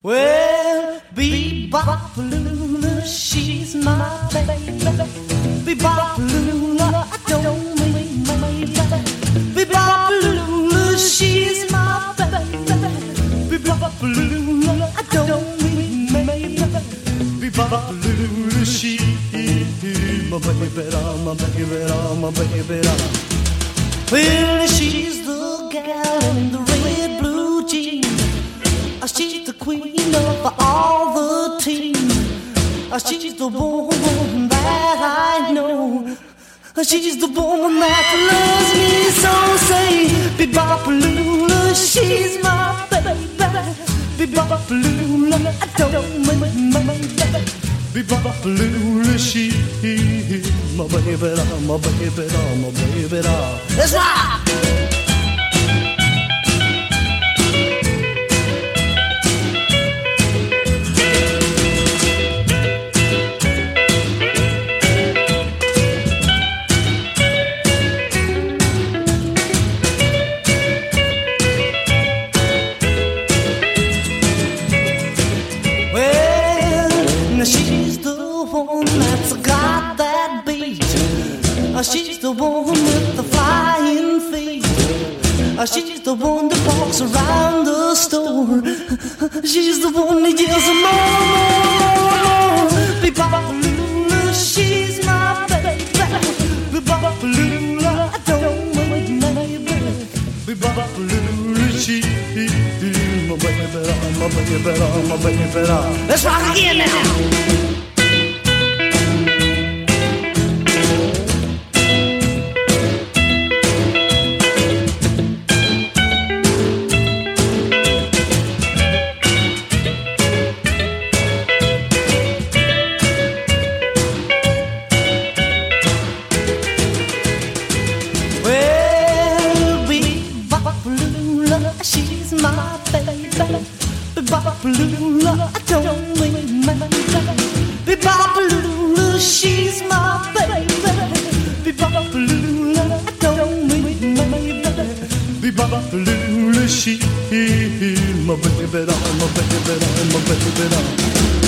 Well, Bebop-a-lula, she's my baby. Bebop-a-lula, I don't mean maybe. Bebop-a-lula, she's my baby. Bebop-a-lula, I don't mean maybe. Bebop-a-lula, she's my baby, my baby. Well, she's the gal in the red blue jeans. She's the queen of all the team. She's the woman that I know. She's the woman that loves me so. Say, Bebop-a-lula, she's my baby. Bebop-a-lula, I don't mean my baby. Bebop-a-lula, she's my baby, my baby, my baby. Let's rock! She's the one that's got that beat. She's the one with the flying feet. She's the one that walks around the store. She's the one that yells more. Bebop-a-lula, she's my baby. Bebop-a-lula, I don't mean maybe. Bebop-a-lula, she's my baby, my baby, my baby. Let's rock again now. She's my baby. Bebop-a-lula, I don't mean my baby. Bebop-a-lula, she's my baby. Bebop-a-lula, I don't mean my baby. Bebop-a-lula, she's my baby, my baby, my baby.